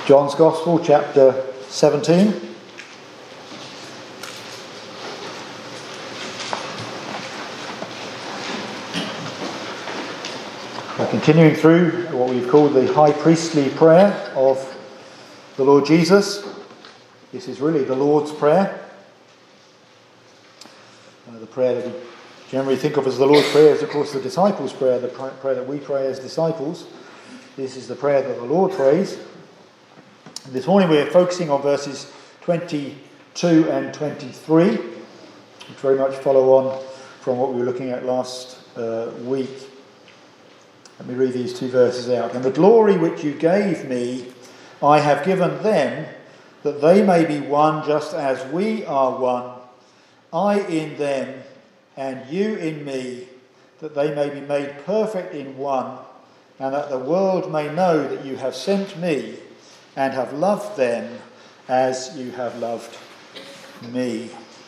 John's Gospel, chapter 17. We're continuing through what we've called the high priestly prayer of the Lord Jesus. This is really the Lord's Prayer. The prayer that we generally think of as the Lord's Prayer is, of course, the disciples' prayer, the prayer that we pray as disciples. This is the prayer that the Lord prays. This morning we're focusing on verses 22 and 23, which very much follow on from what we were looking at last week. Let me read these two verses out. "And the glory which you gave me, I have given them, that they may be one just as we are one, I in them and you in me, that they may be made perfect in one, and that the world may know that you have sent me and have loved them as you have loved me."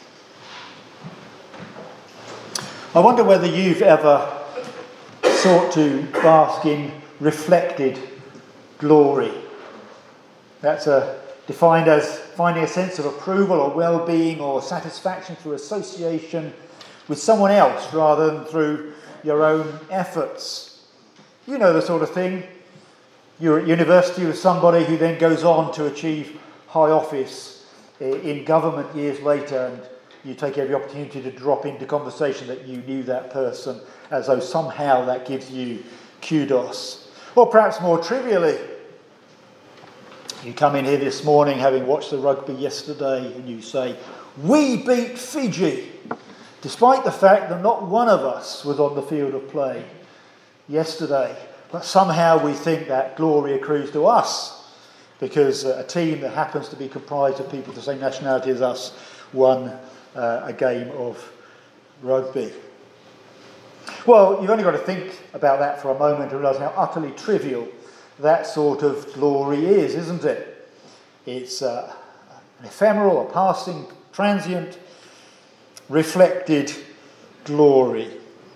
I wonder whether you've ever sought to bask in reflected glory. That's defined as finding a sense of approval or well-being or satisfaction through association with someone else rather than through your own efforts. You know the sort of thing. You're at university with somebody who then goes on to achieve high office in government years later, and you take every opportunity to drop into conversation that you knew that person, as though somehow that gives you kudos. Or perhaps more trivially, you come in here this morning having watched the rugby yesterday and you say, "We beat Fiji," despite the fact that not one of us was on the field of play yesterday. But somehow we think that glory accrues to us because a team that happens to be comprised of people of the same nationality as us won a game of rugby. Well, you've only got to think about that for a moment to realise how utterly trivial that sort of glory is, isn't it? It's an ephemeral, a passing, transient, reflected glory.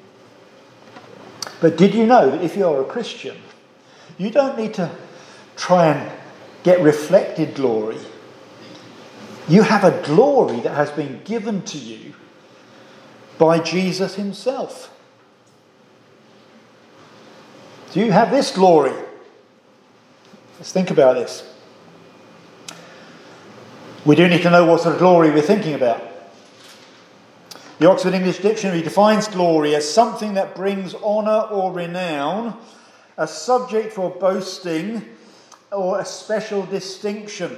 But did you know that if you're a Christian, you don't need to try and get reflected glory. You have a glory that has been given to you by Jesus himself. Do you have this glory? Let's think about this. We do need to know what sort of glory we're thinking about. The Oxford English Dictionary defines glory as something that brings honour or renown, a subject for boasting, or a special distinction.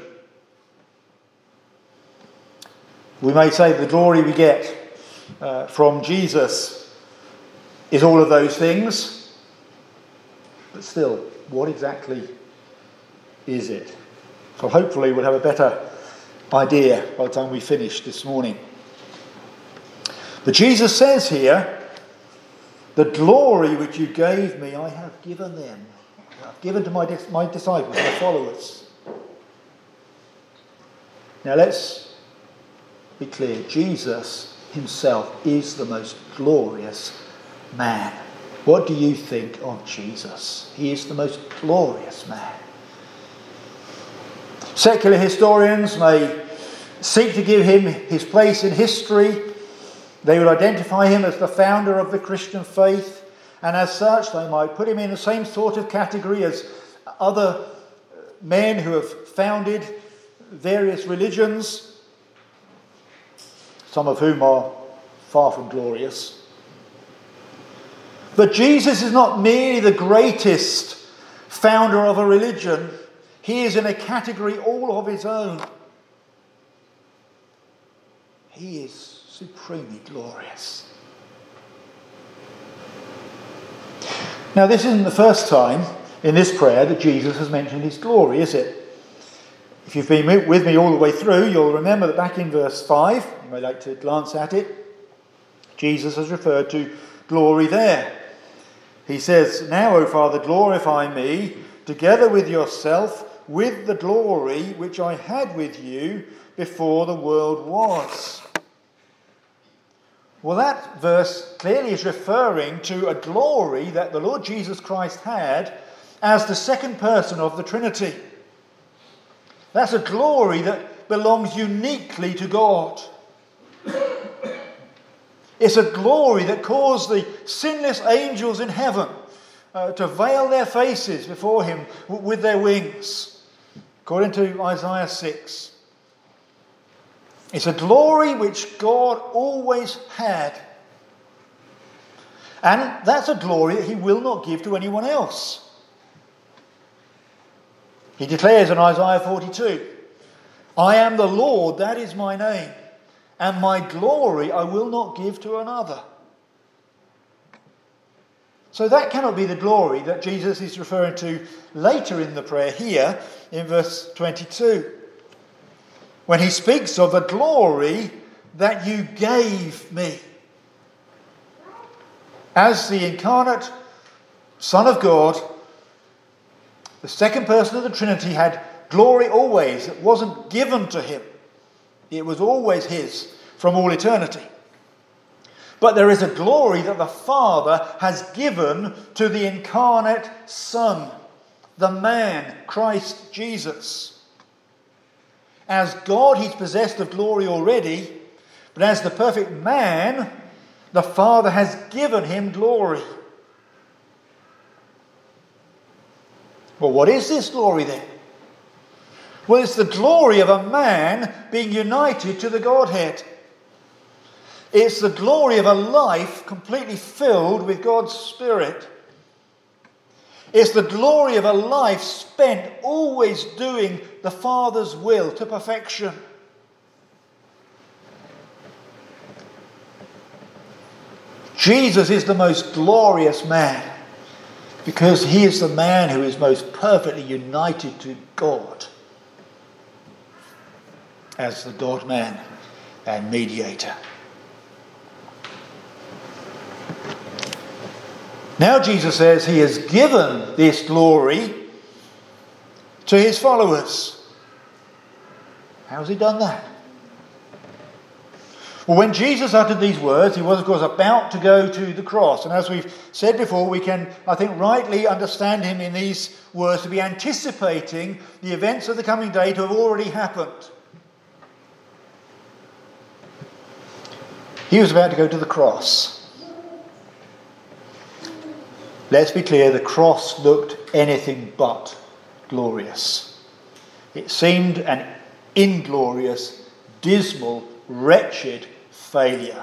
We may say the glory we get from Jesus is all of those things, but still, what exactly is it? So hopefully we'll have a better idea by the time we finish this morning. But Jesus says here, "The glory which you gave me, I have given them." I've given to my disciples, my followers. Now let's be clear. Jesus himself is the most glorious man. What do you think of Jesus? He is the most glorious man. Secular historians may seek to give him his place in history. They would identify him as the founder of the Christian faith, and as such they might put him in the same sort of category as other men who have founded various religions, some of whom are far from glorious. But Jesus is not merely the greatest founder of a religion. He is in a category all of his own. He is supremely glorious. Now, this isn't the first time in this prayer that Jesus has mentioned his glory, is it? If you've been with me all the way through, you'll remember that back in verse 5, you may like to glance at it, Jesus has referred to glory there. He says, "Now, O Father, glorify me together with yourself with the glory which I had with you before the world was." Well, that verse clearly is referring to a glory that the Lord Jesus Christ had as the second person of the Trinity. That's a glory that belongs uniquely to God. It's a glory that caused the sinless angels in heaven to veil their faces before him with their wings, according to Isaiah 6. It's a glory which God always had. And that's a glory that he will not give to anyone else. He declares in Isaiah 42, I am the Lord, that is my name, and my glory I will not give to another. So that cannot be the glory that Jesus is referring to later in the prayer here in verse 22, when he speaks of the glory that you gave me. As the incarnate Son of God, the second person of the Trinity had glory always. It wasn't given to him. It was always his from all eternity. But there is a glory that the Father has given to the incarnate Son, the man, Christ Jesus. As God, he's possessed of glory already, but as the perfect man, the Father has given him glory. Well, what is this glory then? Well, it's the glory of a man being united to the Godhead. It's the glory of a life completely filled with God's Spirit. It's the glory of a life spent always doing the Father's will to perfection. Jesus is the most glorious man because he is the man who is most perfectly united to God as the God-man and mediator. Now Jesus says he has given this glory to his followers. How has he done that? Well, when Jesus uttered these words, he was, of course, about to go to the cross. And as we've said before, we can, I think, rightly understand him in these words to be anticipating the events of the coming day to have already happened. He was about to go to the cross. Let's be clear, the cross looked anything but glorious. It seemed an inglorious, dismal, wretched failure.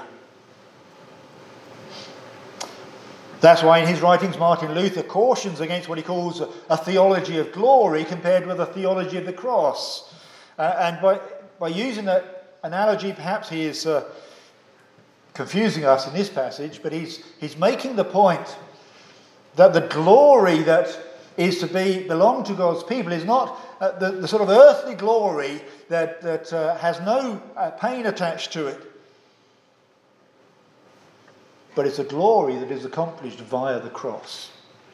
That's why in his writings Martin Luther cautions against what he calls a theology of glory compared with a theology of the cross. And by using that analogy, perhaps he is confusing us in this passage, but he's making the point that the glory that is to belong to God's people is not the sort of earthly glory that has no pain attached to it. But it's a glory that is accomplished via the cross.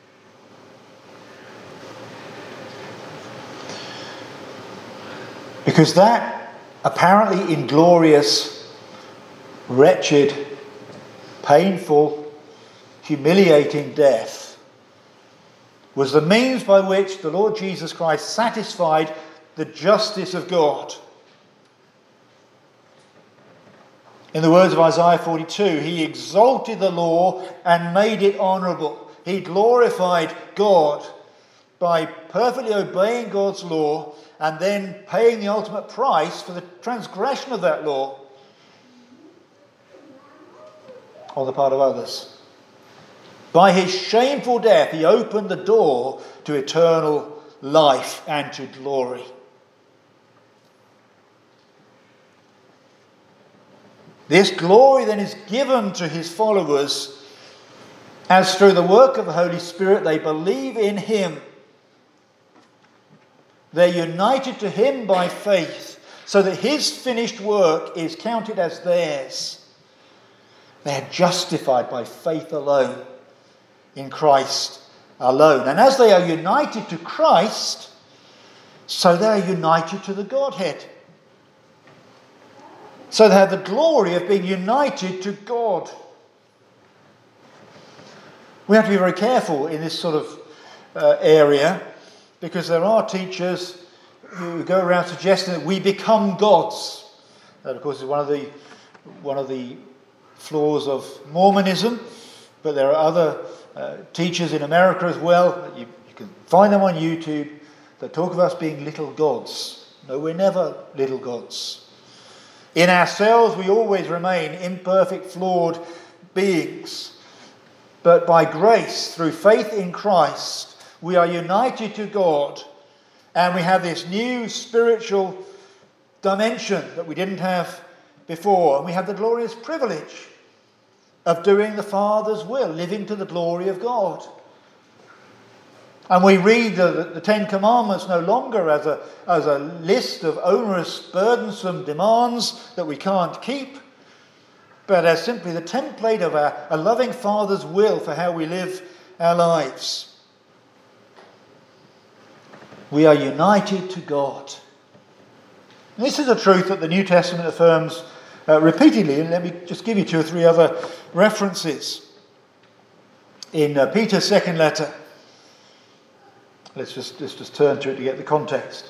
Because that apparently inglorious, wretched, painful, humiliating death was the means by which the Lord Jesus Christ satisfied the justice of God. In the words of Isaiah 42, he exalted the law and made it honourable. He glorified God by perfectly obeying God's law and then paying the ultimate price for the transgression of that law on the part of others. By his shameful death, he opened the door to eternal life and to glory. This glory then is given to his followers as through the work of the Holy Spirit they believe in him. They're united to him by faith so that his finished work is counted as theirs. They are justified by faith alone, in Christ alone. And as they are united to Christ, so they are united to the Godhead. So they have the glory of being united to God. We have to be very careful in this sort of area, because there are teachers who go around suggesting that we become gods. That, of course, is one of the flaws of Mormonism, but there are other teachers in America as well. You can find them on YouTube that talk of us being little gods. No, we're never little gods. In ourselves, we always remain imperfect, flawed beings. But by grace, through faith in Christ, we are united to God, and we have this new spiritual dimension that we didn't have before. And we have the glorious privilege of doing the Father's will, living to the glory of God. And we read the Ten Commandments no longer as a list of onerous, burdensome demands that we can't keep, but as simply the template of a loving Father's will for how we live our lives. We are united to God. And this is a truth that the New Testament affirms repeatedly, and let me just give you 2 or 3 other references. In Peter's second letter, let's just turn to it to get the context.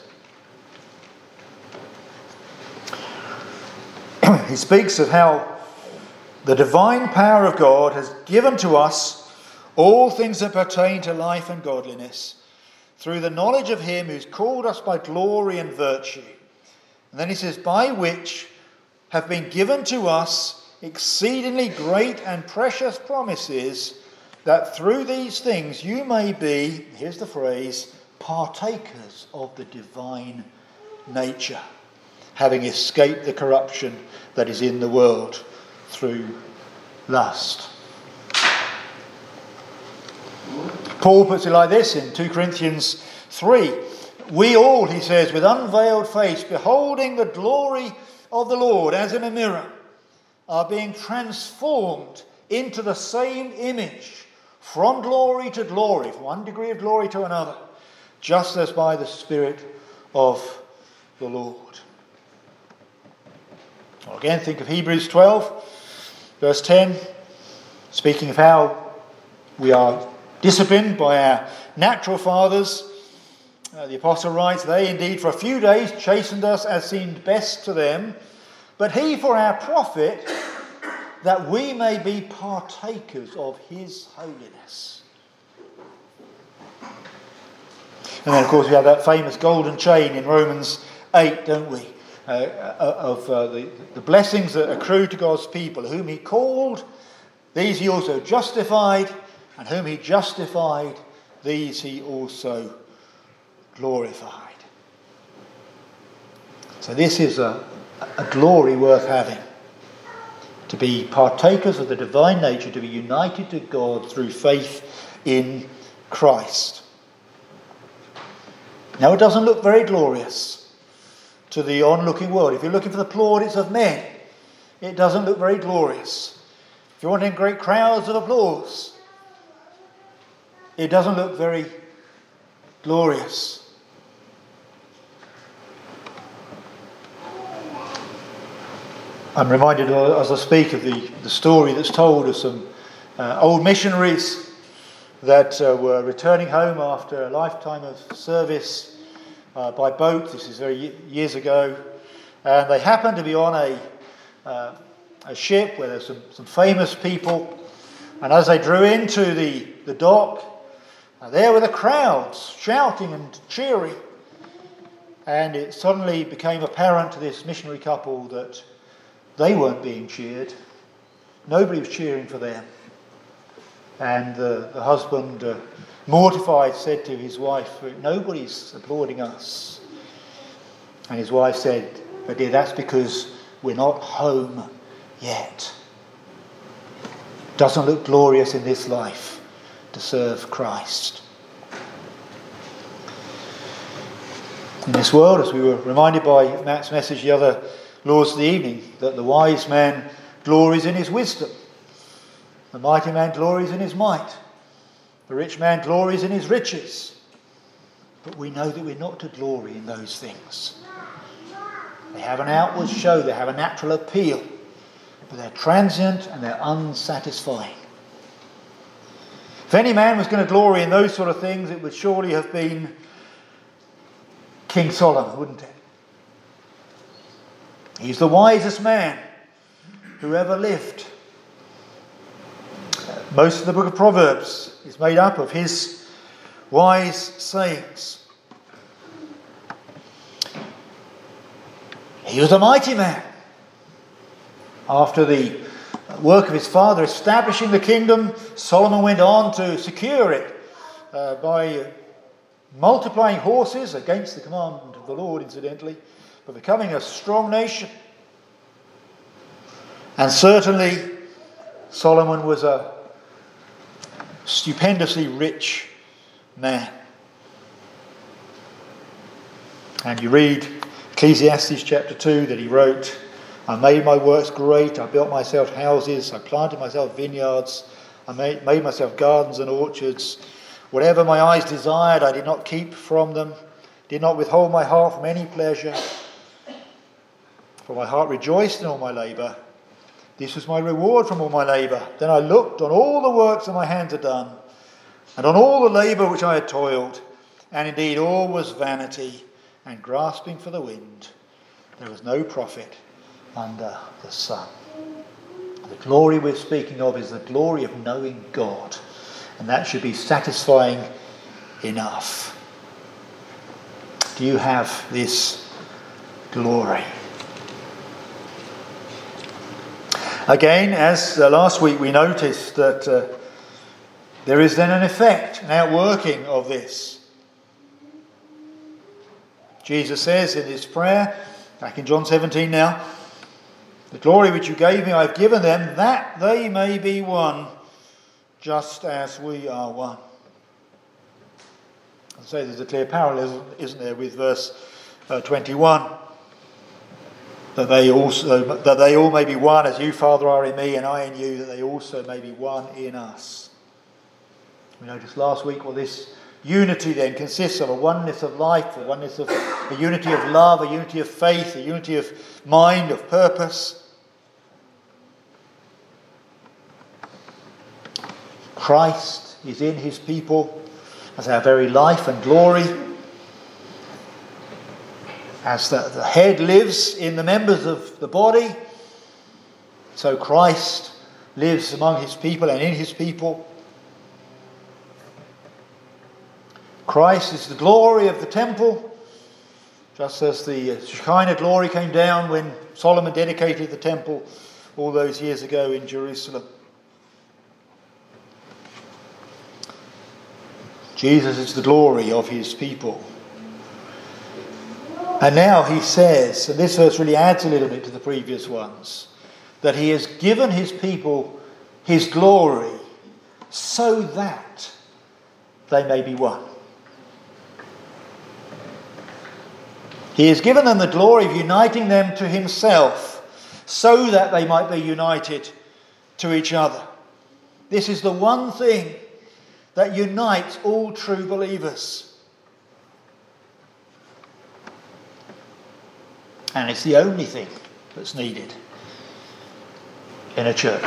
He speaks of how the divine power of God has given to us all things that pertain to life and godliness, through the knowledge of him who's called us by glory and virtue. And then he says, by which have been given to us exceedingly great and precious promises, that through these things you may be, here's the phrase, partakers of the divine nature, having escaped the corruption that is in the world through lust. Paul puts it like this in 2 Corinthians 3. We all, he says, with unveiled face, beholding the glory of the Lord as in a mirror, are being transformed into the same image, from glory to glory, from one degree of glory to another, just as by the Spirit of the Lord. Well, again, think of Hebrews 12, verse 10, speaking of how we are disciplined by our natural fathers. The apostle writes, they indeed for a few days chastened us as seemed best to them, but he for our profit, that we may be partakers of his holiness. And then, of course, we have that famous golden chain in Romans 8, don't we? Of the blessings that accrue to God's people. Whom he called, these he also justified, and whom he justified, these he also glorified. So this is a glory worth having. To be partakers of the divine nature, to be united to God through faith in Christ. Now, it doesn't look very glorious to the onlooking world. If you're looking for the plaudits of men, it doesn't look very glorious. If you're wanting great crowds of applause, it doesn't look very glorious. I'm reminded as I speak of the story that's told of some old missionaries that were returning home after a lifetime of service by boat. This is very years ago. And they happened to be on a ship where there's some famous people. And as they drew into the dock, there were the crowds shouting and cheering. And it suddenly became apparent to this missionary couple that they weren't being cheered. Nobody was cheering for them. And the husband, mortified, said to his wife, nobody's applauding us. And his wife said, but dear, that's because we're not home yet. Doesn't look glorious in this life to serve Christ. In this world, as we were reminded by Matt's message the other Lord's of the evening, that the wise man glories in his wisdom. The mighty man glories in his might. The rich man glories in his riches. But we know that we're not to glory in those things. They have an outward show, they have a natural appeal, but they're transient and they're unsatisfying. If any man was going to glory in those sort of things, it would surely have been King Solomon, wouldn't it? He's the wisest man who ever lived. Most of the book of Proverbs is made up of his wise sayings. He was a mighty man. After the work of his father establishing the kingdom, Solomon went on to secure it by multiplying horses against the command of the Lord, incidentally, but becoming a strong nation. And certainly Solomon was a stupendously rich man. And you read Ecclesiastes chapter 2 that he wrote, I made my works great, I built myself houses, I planted myself vineyards, I made myself gardens and orchards. Whatever my eyes desired, I did not keep from them, did not withhold my heart from any pleasure. For my heart rejoiced in all my labour. This was my reward from all my labour. Then I looked on all the works that my hands had done, and on all the labour which I had toiled, and indeed all was vanity and grasping for the wind. There was no profit under the sun. The glory we're speaking of is the glory of knowing God, and that should be satisfying enough. Do you have this glory? Again, as last week we noticed that there is then an effect, an outworking of this. Jesus says in his prayer, back in John 17 now, the glory which you gave me I have given them, that they may be one, just as we are one. I'd say there's a clear parallel, isn't there, with verse 21. That they all may be one, as you, Father, are in me, and I in you, that they also may be one in us. We noticed last week what this unity then consists of: a oneness of life, a unity of love, a unity of faith, a unity of mind, of purpose. Christ is in his people as our very life and glory. As the head lives in the members of the body, so Christ lives among his people and in his people. Christ is the glory of the temple, just as the Shekinah glory came down when Solomon dedicated the temple all those years ago in Jerusalem. Jesus is the glory of his people. And now he says, and this verse really adds a little bit to the previous ones, that he has given his people his glory so that they may be one. He has given them the glory of uniting them to himself so that they might be united to each other. This is the one thing that unites all true believers. And it's the only thing that's needed in a church.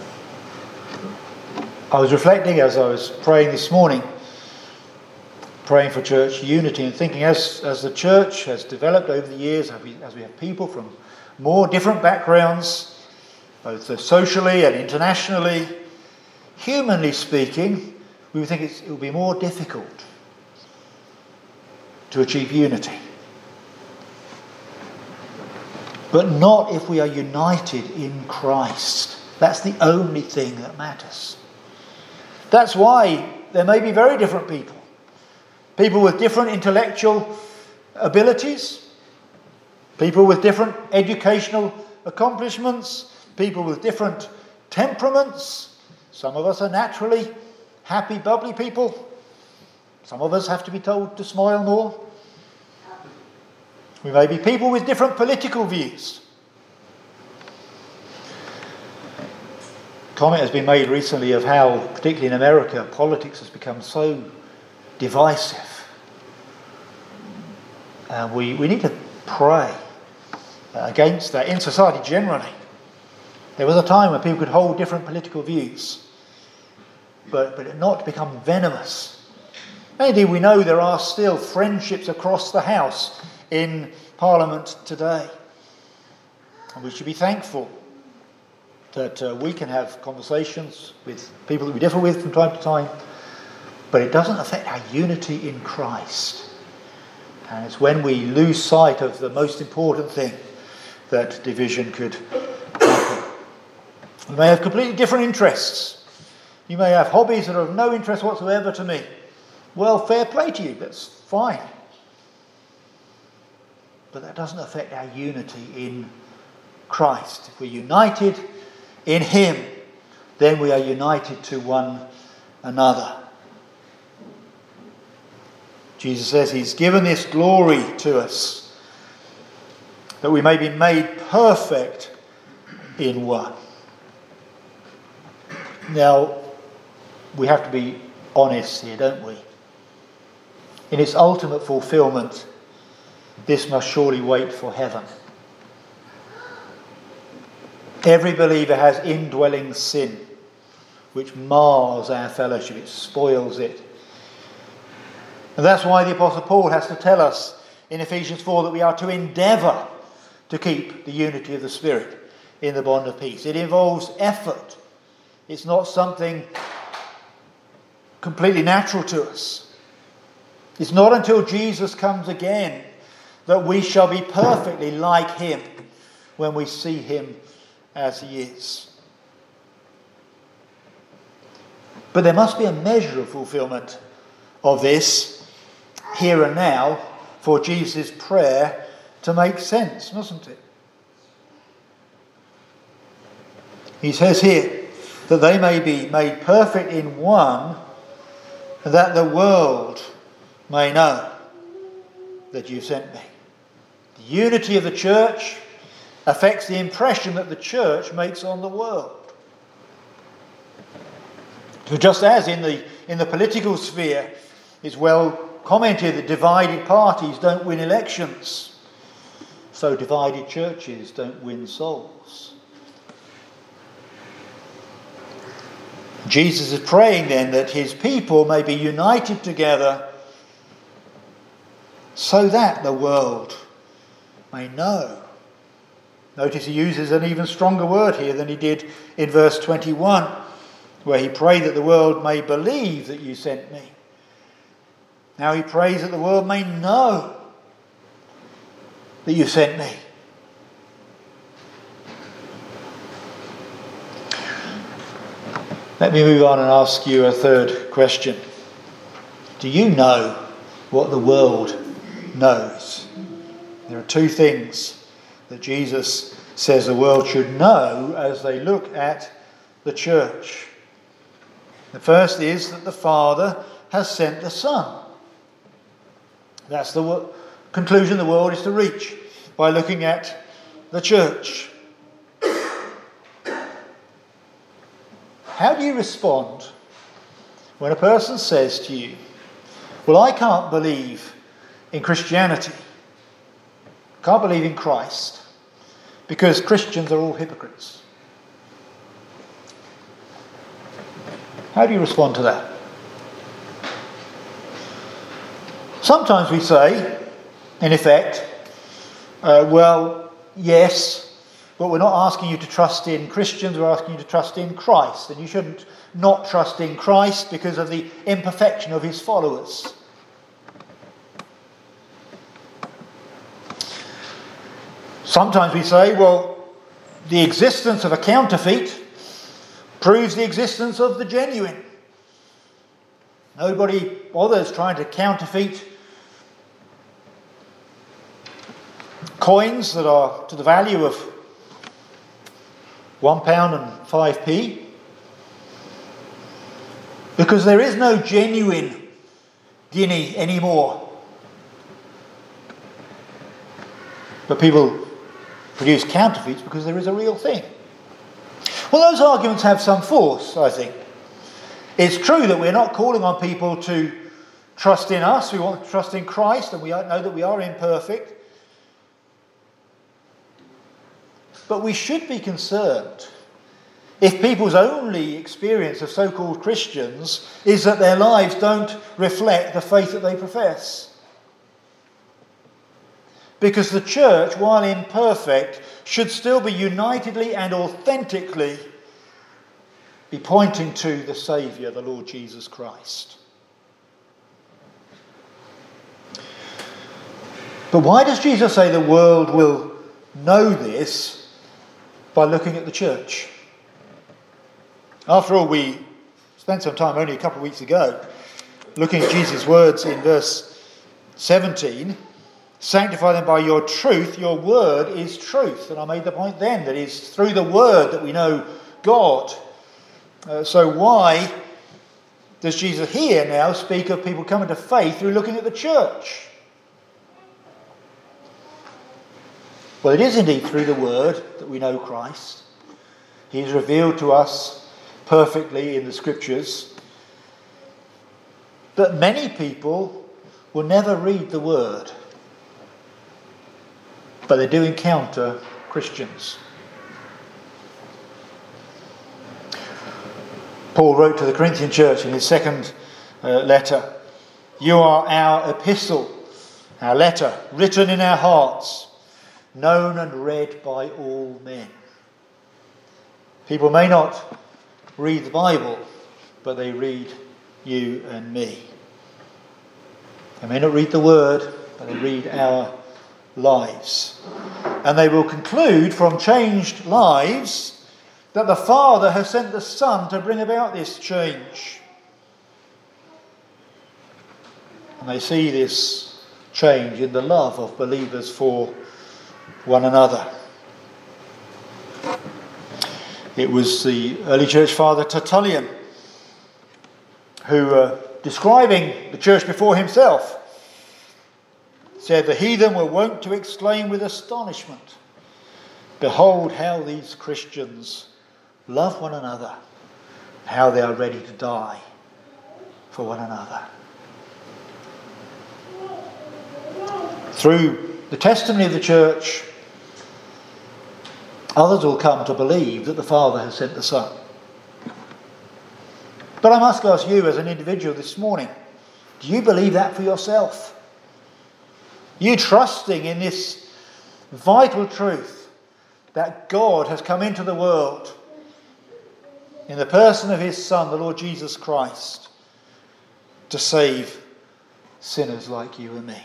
I was reflecting as I was praying this morning, praying for church unity, and thinking as the church has developed over the years, as we have people from more different backgrounds, both socially and internationally, humanly speaking, we would think it will be more difficult to achieve unity. But not if we are united in Christ. That's the only thing that matters. That's why there may be very different people. People with different intellectual abilities. People with different educational accomplishments. People with different temperaments. Some of us are naturally happy, bubbly people. Some of us have to be told to smile more. We may be people with different political views. Comment has been made recently of how, particularly in America, politics has become so divisive. And we need to pray against that in society generally. There was a time when people could hold different political views, but not to become venomous And indeed, we know there are still friendships across the House in Parliament today. And we should be thankful that we can have conversations with people that we differ with from time to time, but it doesn't affect our unity in Christ. And it's when we lose sight of the most important thing that division could happen. You may have completely different interests. You may have hobbies that are of no interest whatsoever to me. Well, fair play to you, that's fine. But that doesn't affect our unity in Christ. If we're united in Him, then we are united to one another. Jesus says He's given this glory to us, that we may be made perfect in one. Now, we have to be honest here, don't we? In its ultimate fulfillment, this must surely wait for heaven. Every believer has indwelling sin, which mars our fellowship, it spoils it. And that's why the Apostle Paul has to tell us in Ephesians 4 that we are to endeavour to keep the unity of the Spirit in the bond of peace. It involves effort. It's not something completely natural to us. It's not until Jesus comes again that we shall be perfectly like Him when we see Him as He is. But there must be a measure of fulfilment of this here and now for Jesus' prayer to make sense, mustn't it? He says here that they may be made perfect in one, and that the world may know that you sent me. The unity of the church affects the impression that the church makes on the world. So just as in the political sphere, it's well commented that divided parties don't win elections, so divided churches don't win souls. Jesus is praying then that His people may be united together so that the world may know. Notice He uses an even stronger word here than He did in verse 21, where He prayed that the world may believe that you sent me. Now He prays that the world may know that you sent me. Let me move on and ask you a third question. Do you know what the world knows? There are two things that Jesus says the world should know as they look at the church. The first is that the Father has sent the Son. That's the conclusion the world is to reach by looking at the church. How do you respond when a person says to you, well, I can't believe in Christianity, can't believe in Christ, because Christians are all hypocrites? How do you respond to that? Sometimes we say, in effect, well, yes, but we're not asking you to trust in Christians, we're asking you to trust in Christ. And you shouldn't not trust in Christ because of the imperfection of His followers. Sometimes we say, well, the existence of a counterfeit proves the existence of the genuine. Nobody bothers trying to counterfeit coins that are to the value of £1 and 5p, because there is no genuine guinea anymore. But people produce counterfeits because there is a real thing. Well, those arguments have some force, I think. It's true that we're not calling on people to trust in us. We want to trust in Christ, and we know that we are imperfect. But we should be concerned if people's only experience of so-called Christians is that their lives don't reflect the faith that they profess. Because the church, while imperfect, should still be unitedly and authentically be pointing to the Saviour, the Lord Jesus Christ. But why does Jesus say the world will know this by looking at the church? After all, we spent some time only a couple of weeks ago looking at Jesus' words in verse 17. Sanctify them by your truth. Your word is truth. And I made the point then that it's through the word that we know God. So why does Jesus here now speak of people coming to faith through looking at the church? Well, it is indeed through the word that we know Christ. He is revealed to us perfectly in the scriptures. But many people will never read the word. But they do encounter Christians. Paul wrote to the Corinthian church in his second letter, "You are our epistle, our letter, written in our hearts, known and read by all men." People may not read the Bible, but they read you and me. They may not read the word, but they read our lives. And they will conclude from changed lives that the Father has sent the Son to bring about this change. And they see this change in the love of believers for one another. It was the early church father Tertullian who, describing the church before himself, said, "The heathen were wont to exclaim with astonishment, 'Behold how these Christians love one another, how they are ready to die for one another.'" Through the testimony of the church, others will come to believe that the Father has sent the Son. But I must ask you as an individual this morning, do you believe that for yourself? Are you trusting in this vital truth that God has come into the world in the person of his Son, the Lord Jesus Christ, to save sinners like you and me?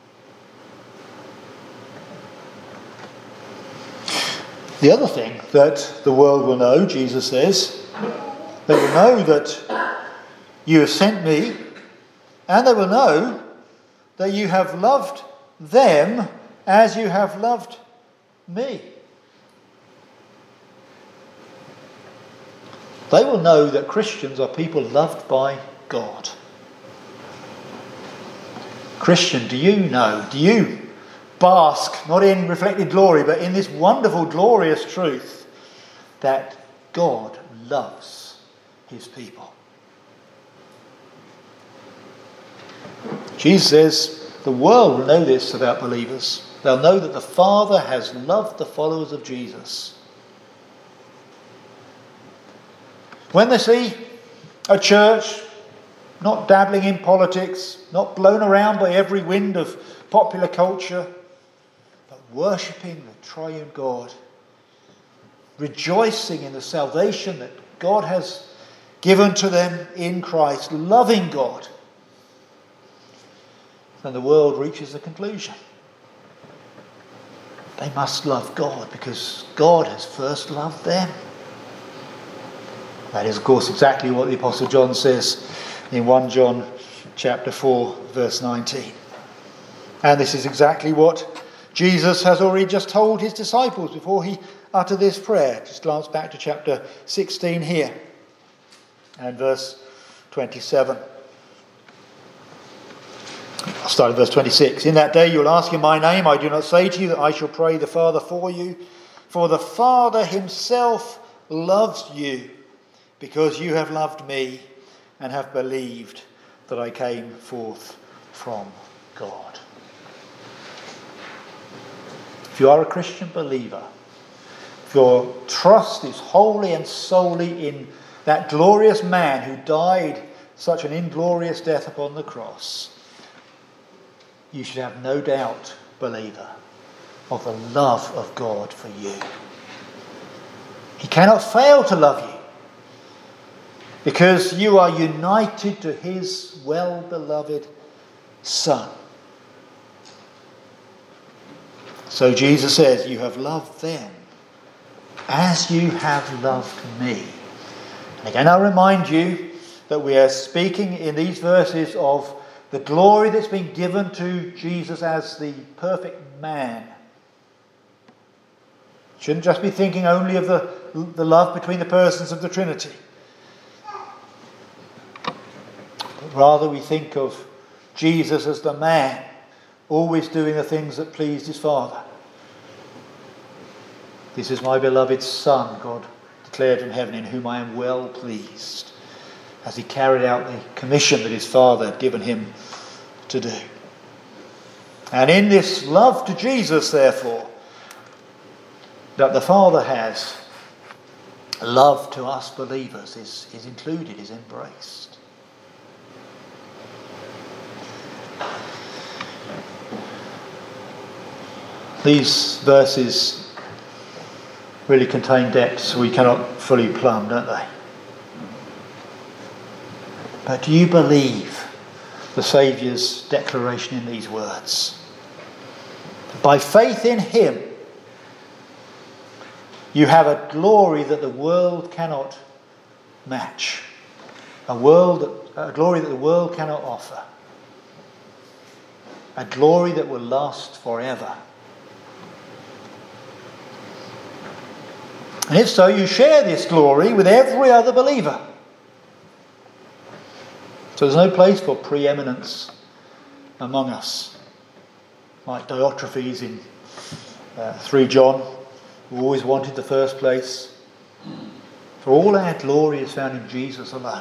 The other thing that the world will know, Jesus says, they will know that you have sent me, and they will know that you have loved them as you have loved me. They will know that Christians are people loved by God. Christian, do you know? Do you bask, not in reflected glory, but in this wonderful, glorious truth that God loves his people? Jesus says the world will know this about believers. They'll know that the Father has loved the followers of Jesus. When they see a church not dabbling in politics, not blown around by every wind of popular culture, but worshipping the triune God, rejoicing in the salvation that God has given to them in Christ, loving God, then the world reaches the conclusion they must love God because God has first loved them. That is, of course, exactly what the Apostle John says in 1 John chapter 4, verse 19. And this is exactly what Jesus has already just told his disciples before he uttered this prayer. Just glance back to chapter 16 here and verse 27. I'll start at verse 26. "In that day you will ask in my name. I do not say to you that I shall pray the Father for you, for the Father himself loves you, because you have loved me and have believed that I came forth from God." If you are a Christian believer, if your trust is wholly and solely in that glorious man who died such an inglorious death upon the cross, you should have no doubt, believer, of the love of God for you. He cannot fail to love you because you are united to his well-beloved Son. So Jesus says, you have loved them as you have loved me. And again, I'll remind you that we are speaking in these verses of the glory that's been given to Jesus as the perfect man. Shouldn't just be thinking only of the love between the persons of the Trinity. But rather we think of Jesus as the man, always doing the things that pleased his Father. This is my beloved Son, God declared from heaven, in whom I am well pleased, as he carried out the commission that his Father had given him to do. And in this love to Jesus, therefore, that the Father has, love to us believers is included, is embraced. These verses really contain depths we cannot fully plumb, don't they? But do you believe the Saviour's declaration in these words? By faith in him, you have a glory that the world cannot match. A glory that the world cannot offer. A glory that will last forever. And if so, you share this glory with every other believer. So there's no place for preeminence among us. Like Diotrephes in 3 John, who always wanted the first place. For all our glory is found in Jesus alone.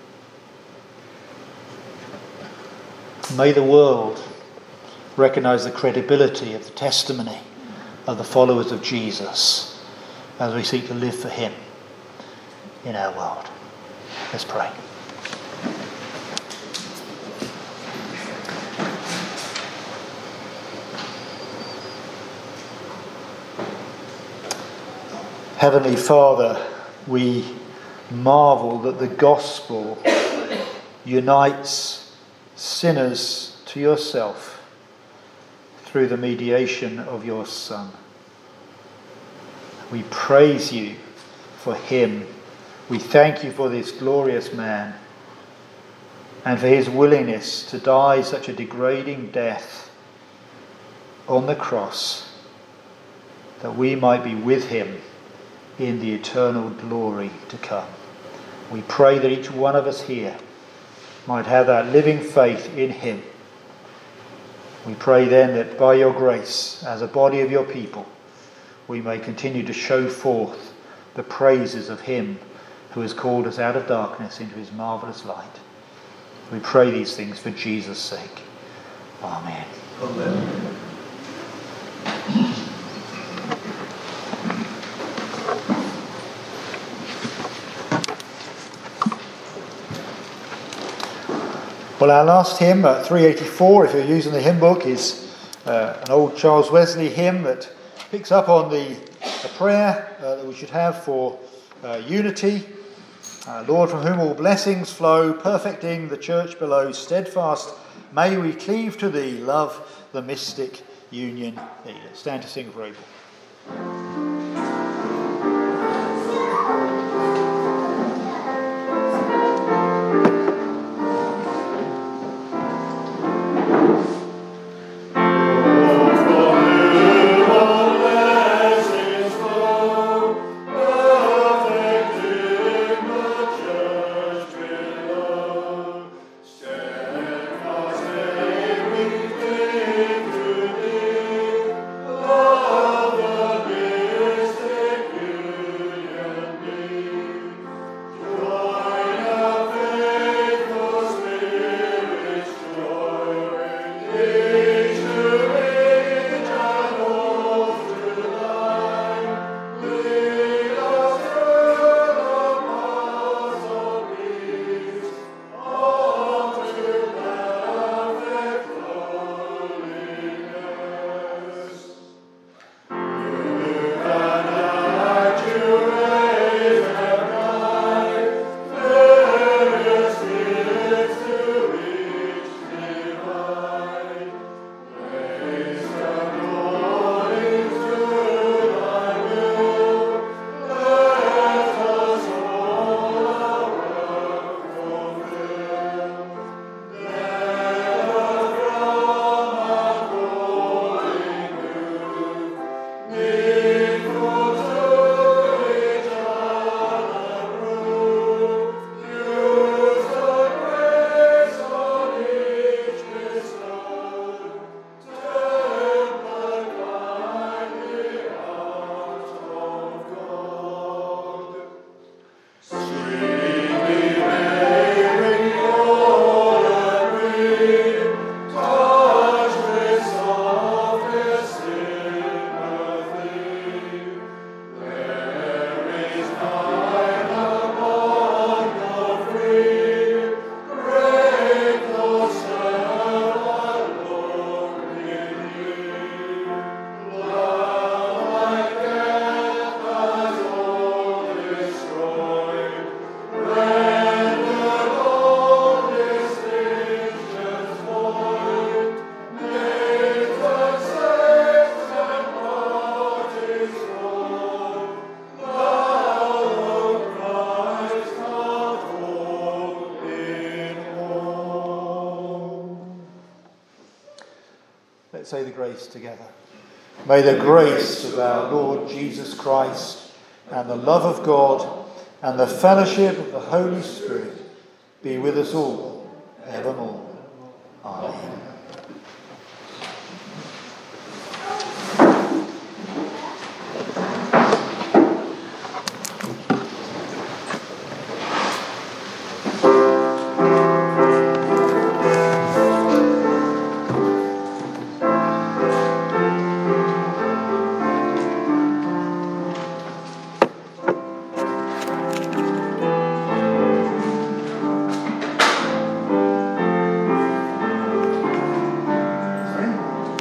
May the world recognise the credibility of the testimony of the followers of Jesus as we seek to live for him in our world. Let's pray. Heavenly Father, we marvel that the gospel unites sinners to yourself through the mediation of your Son. We praise you for him. We thank you for this glorious man and for his willingness to die such a degrading death on the cross that we might be with him in the eternal glory to come. We pray that each one of us here might have that living faith in him. We pray then that by your grace, as a body of your people, we may continue to show forth the praises of him who has called us out of darkness into his marvellous light. We pray these things for Jesus' sake. Amen. Amen. Well, our last hymn, 384, if you're using the hymn book, is an old Charles Wesley hymn that picks up on the prayer that we should have for unity. Lord, from whom all blessings flow, perfecting the church below, steadfast may we cleave to thee, love the mystic union thee. Let's stand to sing for Abel. Amen. Let's say the grace together. May the grace of our Lord Jesus Christ and the love of God and the fellowship of the Holy Spirit be with us all evermore. Amen.